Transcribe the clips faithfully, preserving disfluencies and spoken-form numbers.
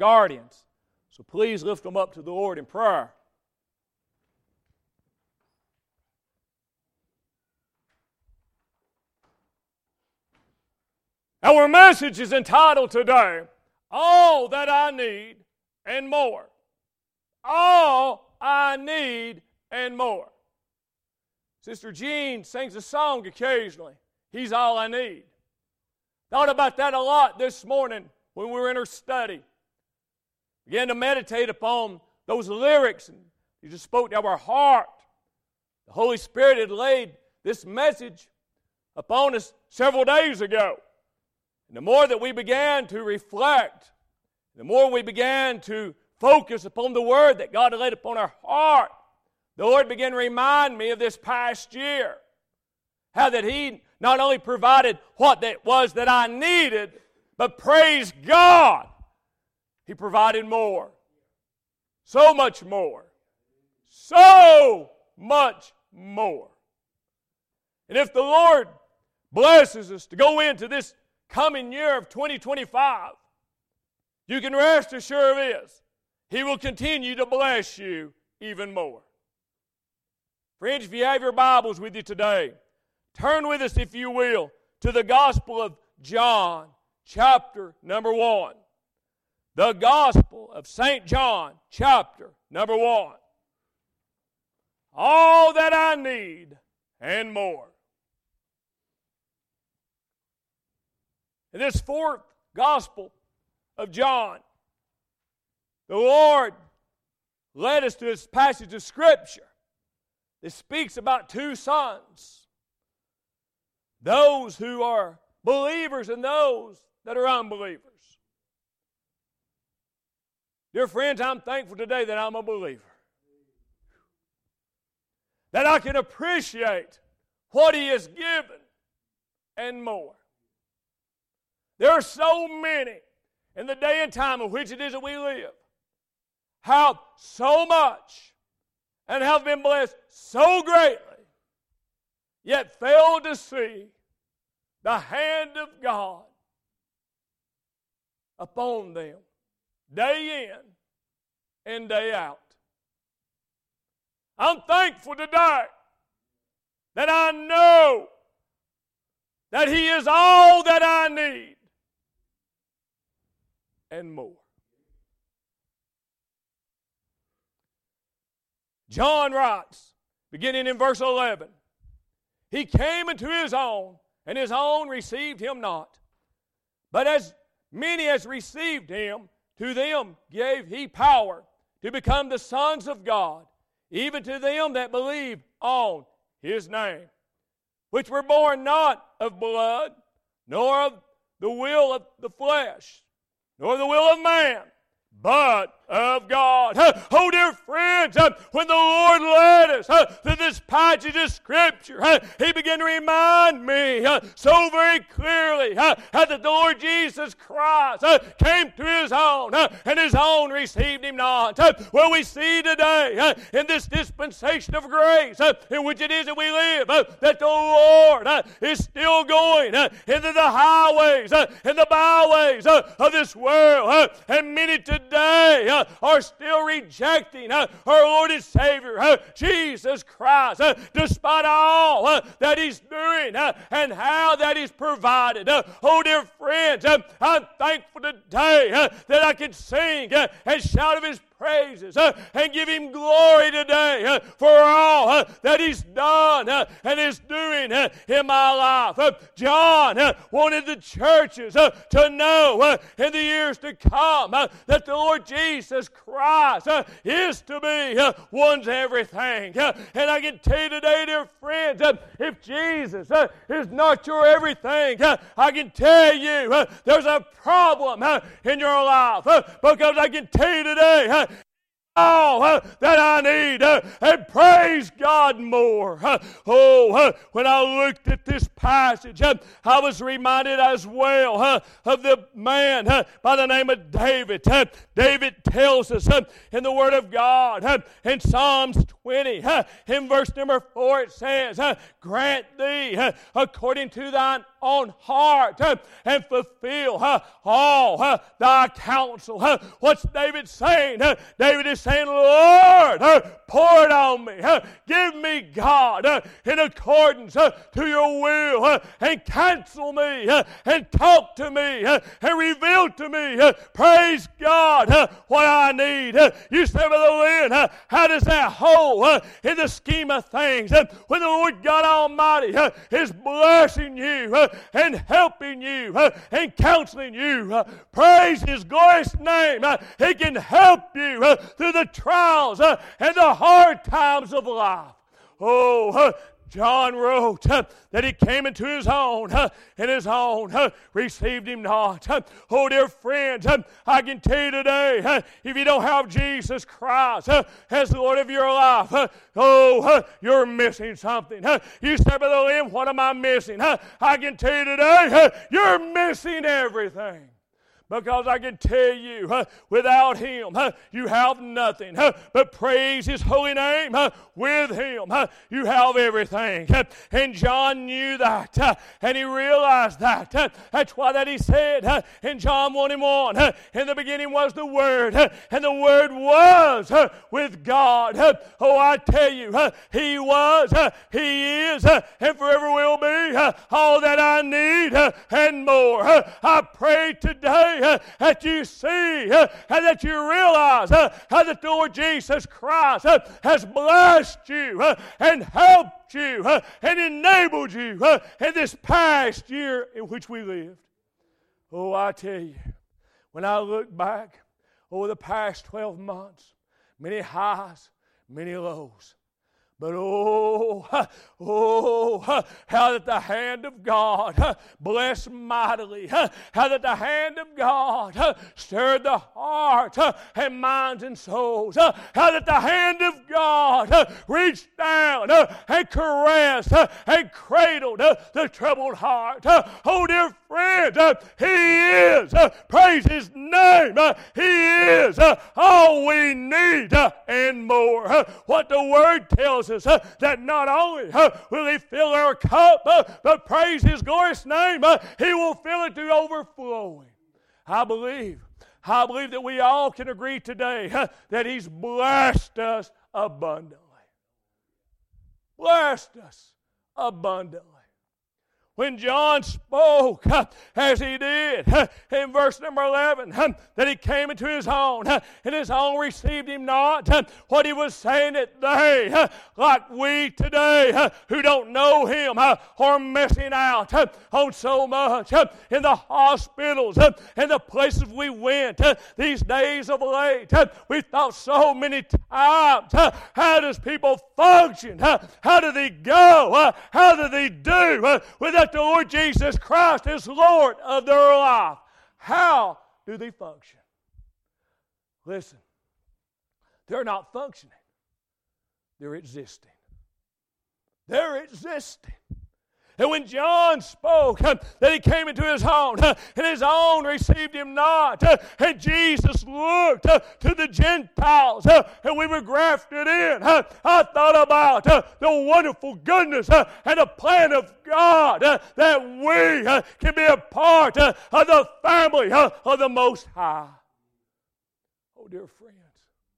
guardians. So please lift them up to the Lord in prayer. Our message is entitled today, All That I Need and More. All I Need and More. Sister Jean sings a song occasionally, He's All I Need. Thought about that a lot this morning when we were in our study. Began to meditate upon those lyrics, and He just spoke to our heart. The Holy Spirit had laid this message upon us several days ago. And the more that we began to reflect, the more we began to focus upon the Word that God had laid upon our heart, the Lord began to remind me of this past year. How that He not only provided what it was that I needed, but praise God, He provided more. So much more. So much more. And if the Lord blesses us to go into this coming year of twenty twenty-five, you can rest assured of this. He will continue to bless you even more. Friends, if you have your Bibles with you today, turn with us, if you will, to the Gospel of John, chapter number one. The Gospel of Saint John, chapter number one. All that I need and more. In this fourth Gospel of John, the Lord led us to this passage of Scripture that speaks about two sons. Those who are believers and those that are unbelievers. Dear friends, I'm thankful today that I'm a believer. That I can appreciate what He has given and more. There are so many in the day and time in which it is that we live, have so much and have been blessed so greatly, yet fail to see the hand of God upon them day in and day out. I'm thankful today that I know that He is all that I need and more. John writes, beginning in verse eleven, He came into His own, and His own received Him not. But as many as received Him, to them gave He power to become the sons of God, even to them that believe on His name, which were born not of blood, nor of the will of the flesh, nor the will of man, but of God. Oh, dear friends, when the Lord led us to this passage of Scripture, He began to remind me so very clearly that the Lord Jesus Christ came to His own, and His own received Him not. Well, we see today in this dispensation of grace in which it is that we live, that the Lord is still going into the highways and the byways of this world, and many today are still rejecting our Lord and Savior, Jesus Christ, despite all that He's doing and how that He's provided. Oh, dear friends, I'm thankful today that I can sing and shout of His praises and give Him glory today for all that He's done and is doing in my life. John wanted the churches to know in the years to come that the Lord Jesus Christ is to be one's everything. And I can tell you today, dear friends, if Jesus is not your everything, I can tell you there's a problem in your life, because I can tell you today all uh, that I need, uh, and praise God more. Uh, oh, uh, when I looked at this passage, uh, I was reminded as well uh, of the man uh, by the name of David. Uh, David tells us uh, in the Word of God, uh, in Psalms twenty, uh, in verse number four, it says, uh, grant thee uh, according to thine on heart and fulfill all thy counsel. What's David saying? David is saying, Lord, pour it on me. Give me, God, in accordance to your will, and counsel me, and talk to me, and reveal to me, praise God, what I need. You say, Brother Lynn, how does that hold in the scheme of things when the Lord God Almighty is blessing you and helping you and counseling you? Praise His glorious name. He can help you through the trials and the hard times of life. Oh, John wrote uh, that he came into his own, uh, and his own uh, received him not. Uh, oh, dear friends, uh, I can tell you today, uh, if you don't have Jesus Christ uh, as the Lord of your life, uh, oh, uh, you're missing something. Uh, you say, Brother Lynn, what am I missing? Uh, I can tell you today, uh, you're missing everything. Because I can tell you, uh, without Him, uh, you have nothing. Uh, but praise His holy name. Uh, with Him, uh, you have everything. Uh, and John knew that. Uh, and he realized that. Uh, that's why that he said uh, in John one and one, uh, in the beginning was the Word. Uh, and the Word was uh, with God. Uh, oh, I tell you, uh, He was, uh, He is, uh, and forever will be uh, all that I need uh, and more. Uh, I pray today Uh, that you see uh, and that you realize uh, how that the Lord Jesus Christ uh, has blessed you uh, and helped you uh, and enabled you uh, in this past year in which we lived. Oh, I tell you, when I look back over the past twelve months, many highs, many lows. But oh, oh, how that the hand of God blessed mightily. How that the hand of God stirred the heart and minds and souls. How that the hand of God reached down and caressed and cradled the troubled heart. Oh, dear friends, He is, praise His name, He is all we need and more. What the Word tells us, Uh, that not only uh, will He fill our cup, uh, but praise His glorious name, uh, He will fill it to overflowing. I believe, I believe that we all can agree today uh, that He's blessed us abundantly. Blessed us abundantly. When John spoke, uh, as he did, uh, in verse number eleven, uh, that he came into his own, uh, and his own received him not. Uh, what he was saying that they, uh, like we today, uh, who don't know Him, uh, are missing out uh, on so much. Uh, in the hospitals, uh, in the places we went, uh, these days of late, uh, we thought so many times, uh, how does people function? Uh, how do they go? Uh, how do they do uh, without the Lord Jesus Christ is Lord of their life? How do they function? Listen, they're not functioning. They're existing. They're existing. And when John spoke uh, that He came into His own, uh, and His own received Him not, uh, and Jesus looked uh, to the Gentiles, uh, and we were grafted in, uh, I thought about uh, the wonderful goodness uh, and the plan of God, uh, that we uh, can be a part uh, of the family uh, of the Most High. Oh, dear friends,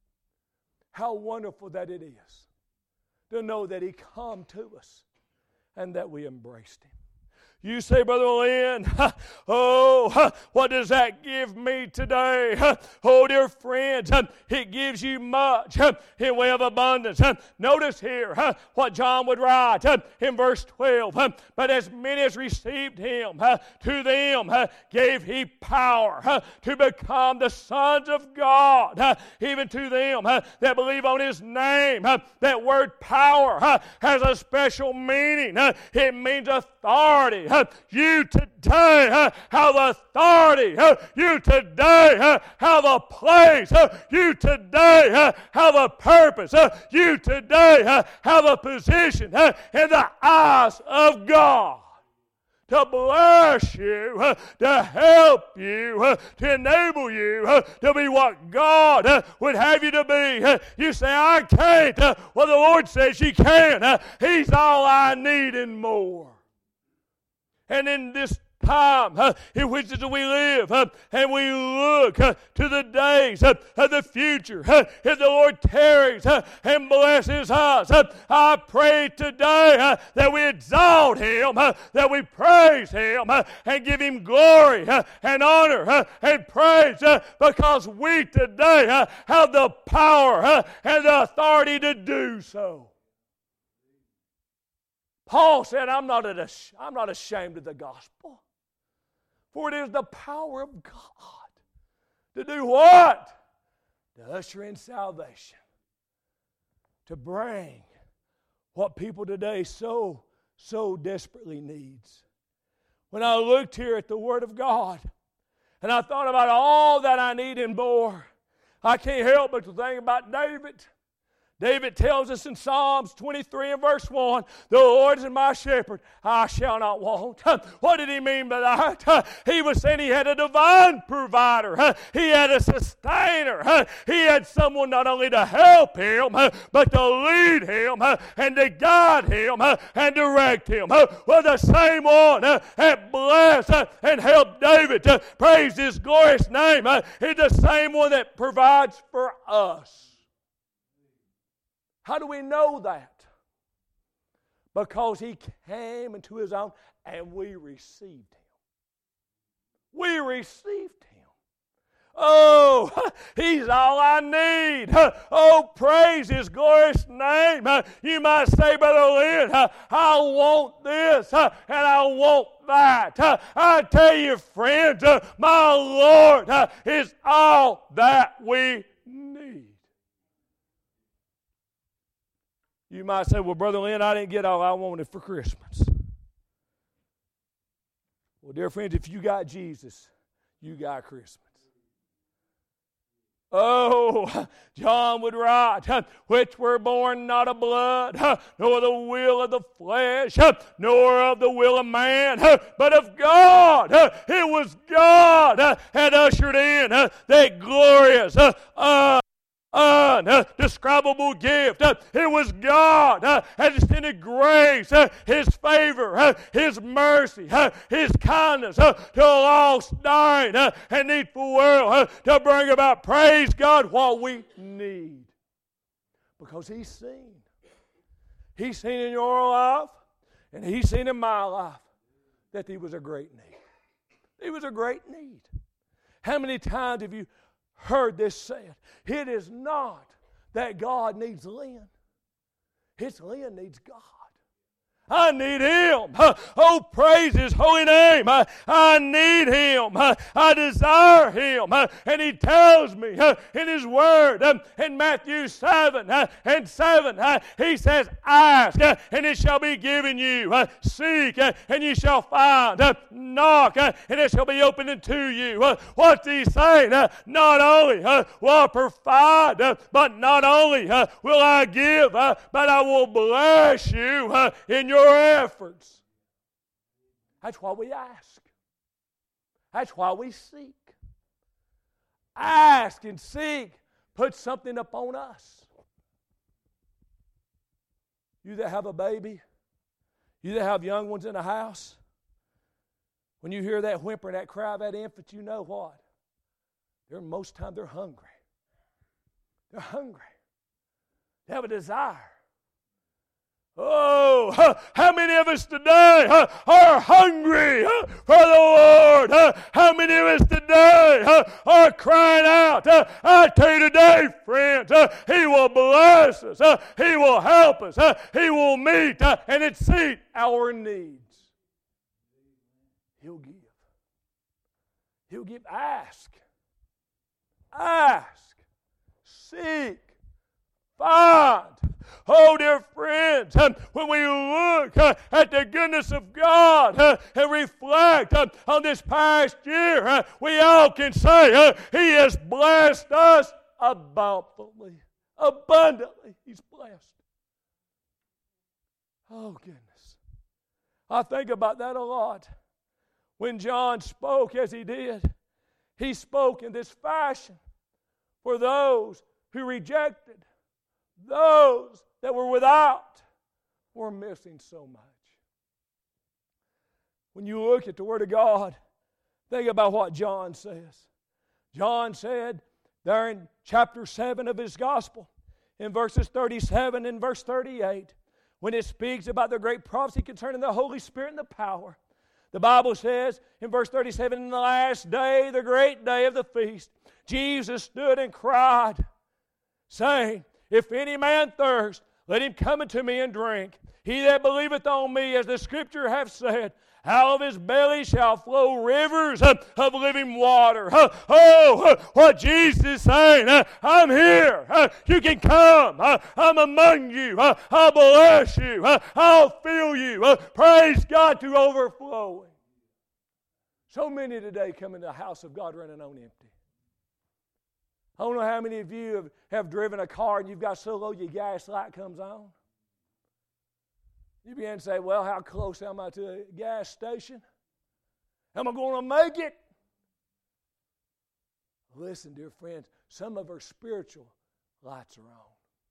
how wonderful that it is to know that He come to us and that we embraced Him. You say, Brother Lynn, oh, what does that give me today? Oh, dear friends, it gives you much in way of abundance. Notice here what John would write in verse twelve. But as many as received Him, to them gave He power to become the sons of God, even to them that believe on His name. That word power has a special meaning. It means authority. You today have authority. You today have a place. You today have a purpose. You today have a position in the eyes of God to bless you, to help you, to enable you to be what God would have you to be. You say, I can't. Well, the Lord says you can. He's all I need and more. And in this time uh, in which we live, uh, and we look uh, to the days uh, of the future, uh, if the Lord tarries uh, and blesses us, uh, I pray today uh, that we exalt Him, uh, that we praise Him, uh, and give Him glory uh, and honor uh, and praise, uh, because we today uh, have the power uh, and the authority to do so. Paul said, I'm not, ash- I'm not ashamed of the gospel. For it is the power of God to do what? To usher in salvation. To bring what people today so, so desperately needs. When I looked here at the Word of God, and I thought about all that I need and more, I can't help but to think about David. David tells us in Psalms twenty-three and verse one, the Lord is my shepherd, I shall not want. What did he mean by that? He was saying he had a divine provider. He had a sustainer. He had someone not only to help him, but to lead him and to guide him and direct him. Well, the same one that blessed and helped David to praise His glorious name is the same one that provides for us. How do we know that? Because He came into His own and we received Him. We received Him. Oh, He's all I need. Oh, praise His glorious name. You might say, Brother Lynn, I want this and I want that. I tell you, friends, my Lord is all that we need. You might say, well, Brother Lynn, I didn't get all I wanted for Christmas. Well, dear friends, if you got Jesus, you got Christmas. Oh, John would write, which were born not of blood, nor the will of the flesh, nor of the will of man, but of God. It was God had ushered in that glorious, uh, undescribable gift. It was God had extended grace, His favor, His mercy, His kindness to a lost, dying, and needful world to bring about, praise God, what we need. Because He's seen. He's seen in your life, and He's seen in my life that there was a great need. There was a great need. How many times have you heard this said? It is not that God needs Lynn. It's Lynn needs God. I need Him. Oh, praise His holy name. I, I need Him. I desire Him. And He tells me in His Word in Matthew seven and seven, He says, ask and it shall be given you. Seek and you shall find. Knock and it shall be opened unto you. What's He saying? Not only will I provide, but not only will I give, but I will bless you in your your efforts. That's why we ask. That's why we seek. Ask and seek. Put something upon us. You that have a baby, you that have young ones in the house, when you hear that whimper, that cry of that infant, you know what? They're most time they're hungry. They're hungry. They have a desire. Oh, how many of us today are hungry for the Lord? How many of us today are crying out? I tell you today, friends, He will bless us. He will help us. He will meet and exceed our needs. He'll give. He'll give. Ask. Ask. Seek. Find. Oh, dear friends, when we look at the goodness of God and reflect on this past year, we all can say He has blessed us abundantly. Abundantly, He's blessed. Oh, goodness. I think about that a lot. When John spoke as he did, he spoke in this fashion for those who rejected. Those that were without were missing so much. When you look at the Word of God, think about what John says. John said there in chapter seven of his Gospel, in verses thirty-seven and verse thirty-eight, when it speaks about the great prophecy concerning the Holy Spirit and the power, the Bible says in verse thirty-seven, in the last day, the great day of the feast, Jesus stood and cried, saying, if any man thirst, let him come unto me and drink. He that believeth on me, as the Scripture hath said, out of his belly shall flow rivers of, of living water. Oh, oh, what Jesus is saying, uh, I'm here. Uh, you can come. Uh, I'm among you. Uh, I'll bless you. Uh, I'll fill you. Uh, praise God to overflowing. So many today come into the house of God running on empty. I don't know how many of you have, have driven a car and you've got so low your gas light comes on. You begin to say, well, how close am I to a gas station? Am I going to make it? Listen, dear friends, some of our spiritual lights are on.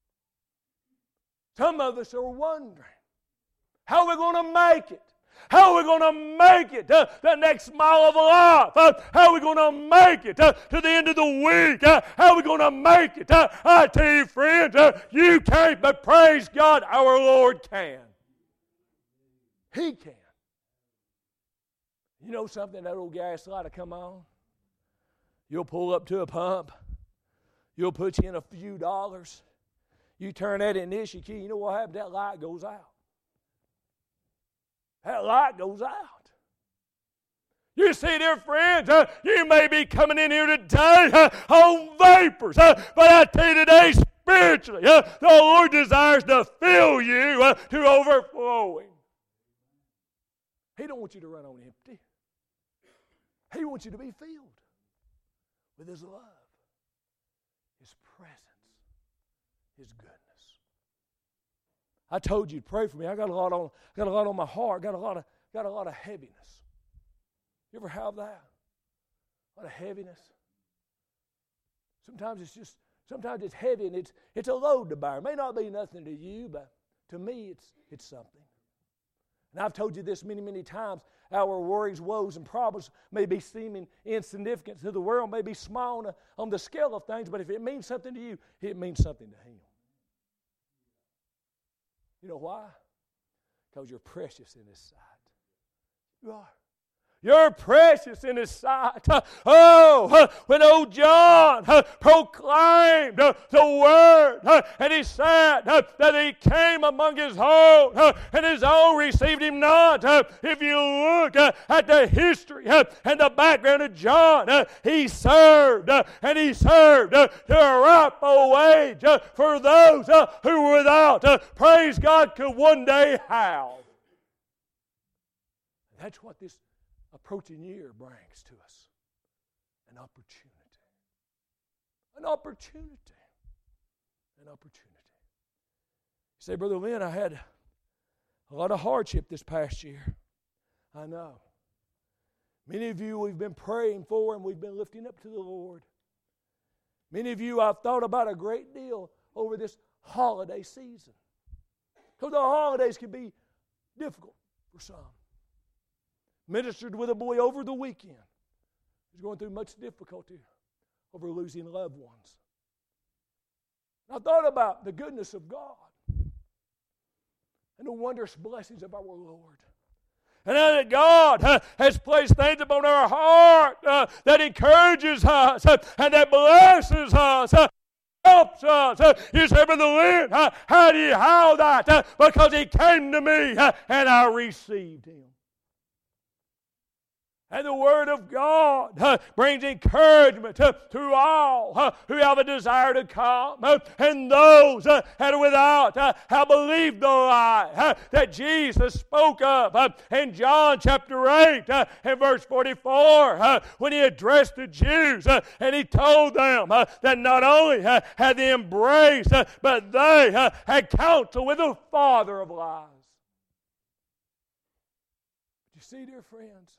Some of us are wondering, how are we going to make it? How are we going to make it to the next mile of life? Uh, how are we going to make it uh, to the end of the week? Uh, how are we going to make it? Uh, I tell you, friends, uh, you can't, but praise God, our Lord can. He can. You know something, that old gas light will come on. You'll pull up to a pump. You'll put you in a few dollars. You turn that ignition key, you know what happens? That light goes out. That light goes out. You see, dear friends, uh, you may be coming in here today uh, on vapors, uh, but I tell you today, spiritually, uh, the Lord desires to fill you uh, to overflowing. He don't want you to run on empty. He wants you to be filled with His love, His presence, His goodness. I told you to pray for me. I got a lot on, got a lot on my heart. Got a lot of, got a lot of heaviness. You ever have that? A lot of heaviness. Sometimes it's just, sometimes it's heavy and it's it's a load to bear. It may not be nothing to you, but to me it's it's something. And I've told you this many, many times. Our worries, woes, and problems may be seeming insignificant to the world, may be small on, a, on the scale of things, but if it means something to you, it means something to Him. You know why? Because you're precious in His sight. You are. You're precious in His sight. Oh, when old John proclaimed the Word, and he said that He came among His own, and His own received Him not. If you look at the history and the background of John, he served, and he served to a ripe old age for those who were without, praise God, could one day have. That's what this approaching year brings to us. An opportunity. An opportunity. An opportunity. You say, Brother Lynn, I had a lot of hardship this past year. I know. Many of you we've been praying for and we've been lifting up to the Lord. Many of you I've thought about a great deal over this holiday season. Because the holidays can be difficult for some. Ministered with a boy over the weekend who's going through much difficulty over losing loved ones. And I thought about the goodness of God and the wondrous blessings of our Lord. And now that God uh, has placed things upon our heart uh, that encourages us uh, and that blesses us, uh, helps us. Uh, you say, Brother Lynn, uh, how do you how that? Uh, because He came to me uh, and I received Him. And the Word of God uh, brings encouragement uh, to all uh, who have a desire to come. Uh, and those uh, that are without uh, have believed the lie uh, that Jesus spoke of uh, in John chapter eight uh, and verse forty-four uh, when He addressed the Jews uh, and He told them uh, that not only uh, had they embraced, uh, but they uh, had counsel with the father of lies. You see, dear friends,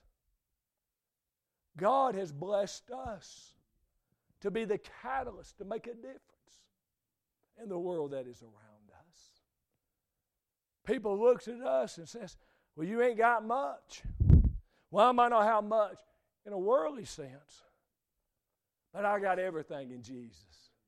God has blessed us to be the catalyst to make a difference in the world that is around us. People looks at us and says, well, you ain't got much. Well, I might not have much in a worldly sense, but I got everything in Jesus.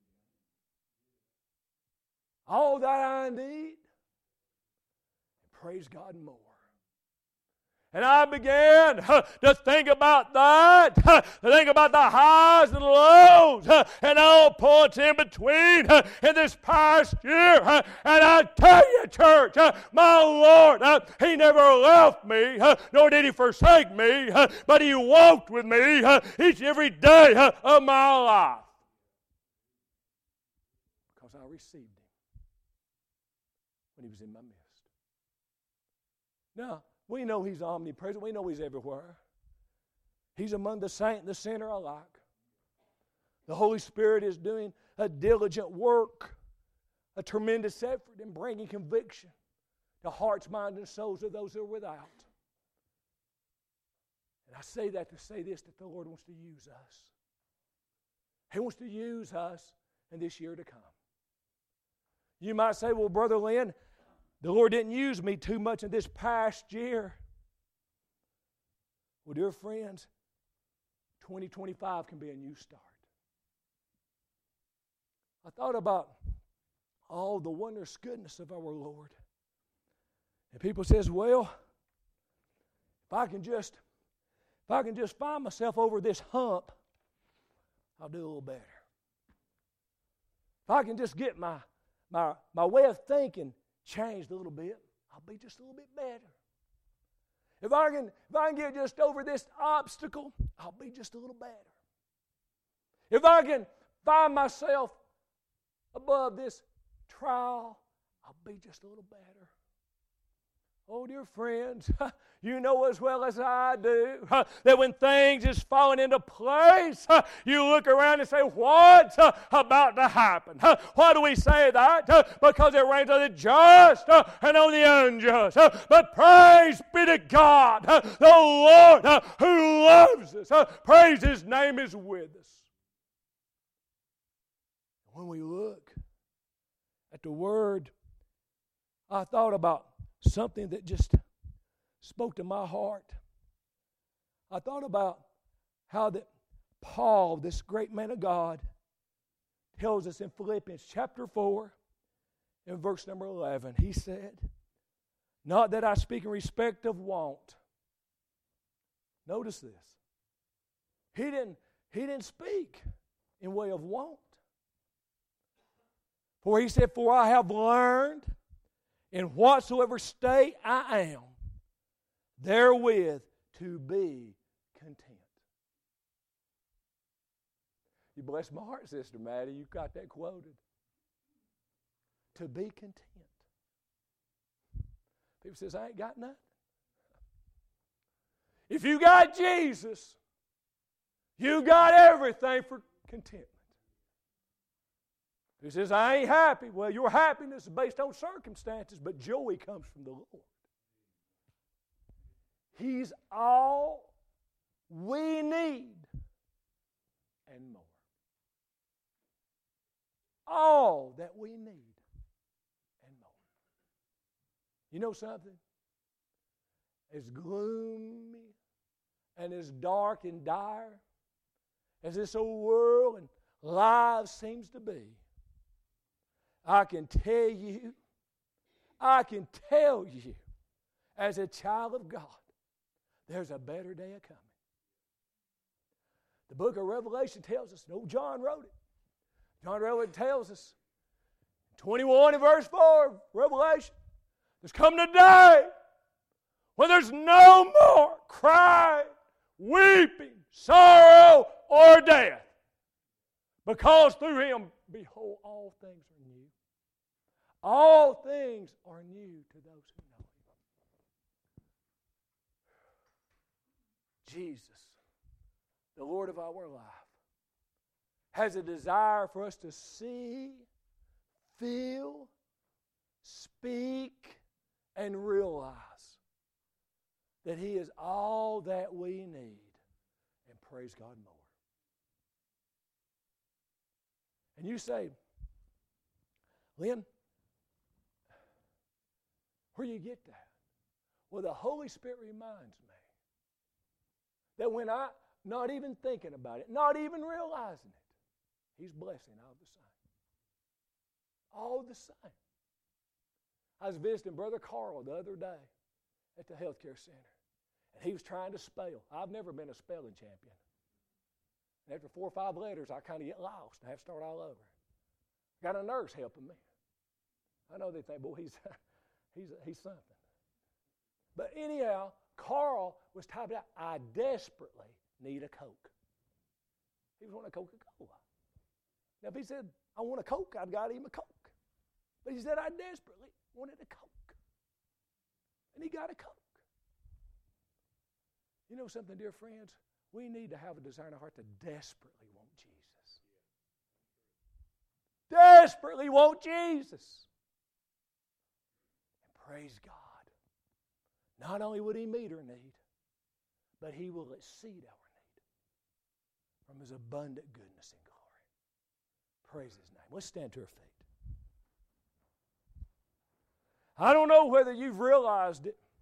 All that I need, praise God more. And I began uh, to think about that, uh, to think about the highs and lows, uh, and all points in between uh, in this past year. Uh, and I tell you, church, uh, my Lord, uh, He never left me, uh, nor did He forsake me, uh, but He walked with me uh, each and every day uh, of my life. Because I received Him when He was in my midst. Now, we know He's omnipresent. We know He's everywhere. He's among the saint and the sinner alike. The Holy Spirit is doing a diligent work, a tremendous effort in bringing conviction to hearts, minds, and souls of those who are without. And I say that to say this, that the Lord wants to use us. He wants to use us in this year to come. You might say, well, Brother Lynn, the Lord didn't use me too much in this past year. Well, dear friends, twenty twenty-five can be a new start. I thought about all the wondrous goodness of our Lord. And people says, well, if I can just, if I can just find myself over this hump, I'll do a little better. If I can just get my, my, my way of thinking changed a little bit, I'll be just a little bit better. If I can, if I can get just over this obstacle, I'll be just a little better. If I can find myself above this trial, I'll be just a little better. Oh, dear friends, you know as well as I do that when things is falling into place, you look around and say, what's about to happen? Why do we say that? Because it rains on the just and on the unjust. But praise be to God, the Lord who loves us. Praise His name is with us. When we look at the Word, I thought about something that just spoke to my heart. I thought about how that Paul, this great man of God, tells us in Philippians chapter four, in verse number eleven. He said, not that I speak in respect of want. Notice this. He didn't, he didn't speak in way of want. For he said, for I have learned in whatsoever state I am, therewith to be content. You bless my heart, Sister Maddie. You've got that quoted. To be content. People says, I ain't got nothing. If you got Jesus, you got everything for contentment. He says, I ain't happy. Well, your happiness is based on circumstances, but joy comes from the Lord. He's all we need and more. All that we need and more. You know something? As gloomy and as dark and dire as this old world and life seems to be, I can tell you, I can tell you, as a child of God, there's a better day coming. The book of Revelation tells us, no, John wrote it. John wrote it tells us, twenty-one and verse four, Revelation, there's coming a day when there's no more crying, weeping, sorrow, or death. Because through Him, behold, all things are new. All things are new to those who know Him. Jesus, the Lord of our life, has a desire for us to see, feel, speak, and realize that He is all that we need. And praise God more. And you say, Lynn, where do you get that? Well, the Holy Spirit reminds me that when I, not even thinking about it, not even realizing it, He's blessing all the same. All the same. I was visiting Brother Carl the other day at the healthcare center, and he was trying to spell. I've never been a spelling champion. And after four or five letters, I kind of get lost and have to start all over. Got a nurse helping me. I know they think, boy, he's, he's, he's something. But anyhow, Carl was typing out, I desperately need a Coke. He was wanting a Coca-Cola. Now, if he said, I want a Coke, I'd got him a Coke. But he said, I desperately wanted a Coke. And he got a Coke. You know something, dear friends? We need to have a desire in our heart to desperately want Jesus. Desperately want Jesus. And praise God. Not only would He meet our need, but He will exceed our need from His abundant goodness and glory. Praise His name. Let's stand to our feet. I don't know whether you've realized it,